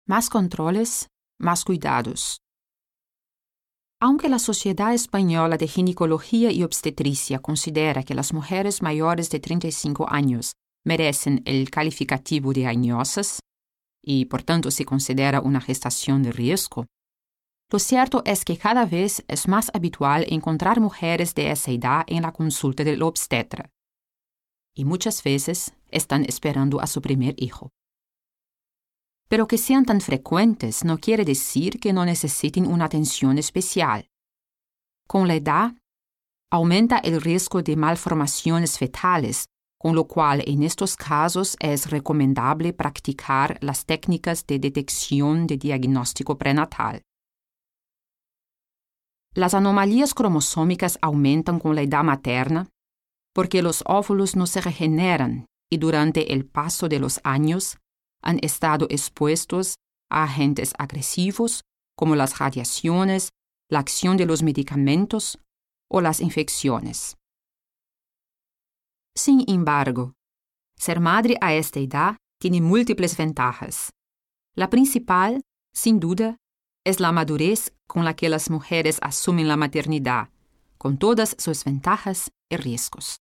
Más controles, más cuidados. Aunque la Sociedad Española de Ginecología y Obstetricia considera que las mujeres mayores de 35 años merecen el calificativo de añosas y por tanto se considera una gestación de riesgo, lo cierto es que cada vez es más habitual encontrar mujeres de esa edad en la consulta del obstetra y muchas veces están esperando a su primer hijo. Pero que sean tan frecuentes no quiere decir que no necesiten una atención especial. Con la edad, aumenta el riesgo de malformaciones fetales, con lo cual en estos casos es recomendable practicar las técnicas de detección de diagnóstico prenatal. Las anomalías cromosómicas aumentan con la edad materna porque los óvulos no se regeneran y durante el paso de los años han estado expuestos a agentes agresivos como las radiaciones, la acción de los medicamentos o las infecciones. Sin embargo, ser madre a esta edad tiene múltiples ventajas. La principal, sin duda, es la madurez con la que las mujeres asumen la maternidad, con todas sus ventajas y riesgos.